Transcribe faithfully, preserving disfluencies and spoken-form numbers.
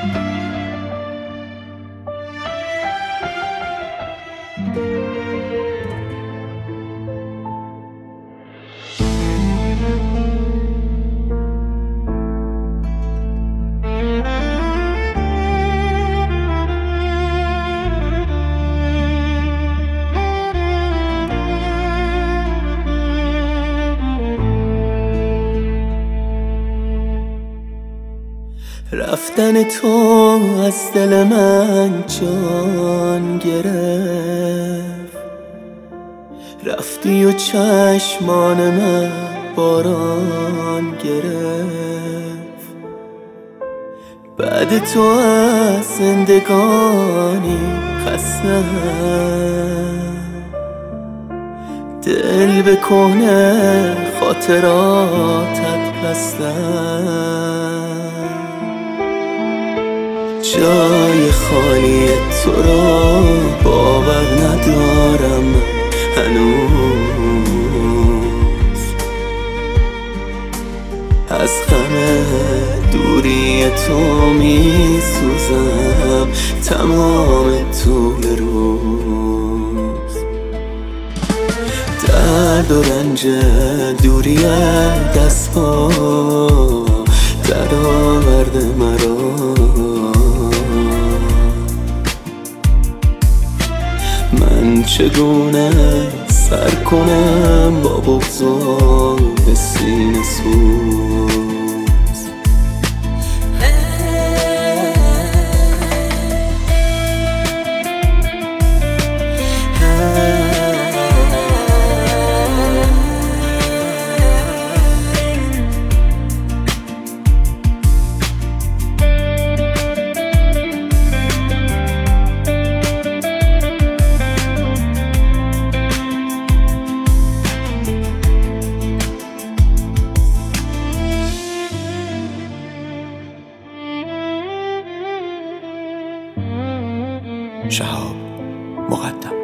رفتن تو از دل من جان گرفت، رفتی و چشمان من باران گرفت. بعد تو از زندگانی خستم، دل به کهنه خاطراتت بستم. جای خالی تو را باور ندارم هنوز، از غم دوری تو می سوزم تمام طول روز. درد و رنج دوری دست پا در آورده مرا، من چگونه سر کنم با بغض و سینه سوز. شهاب مقدم.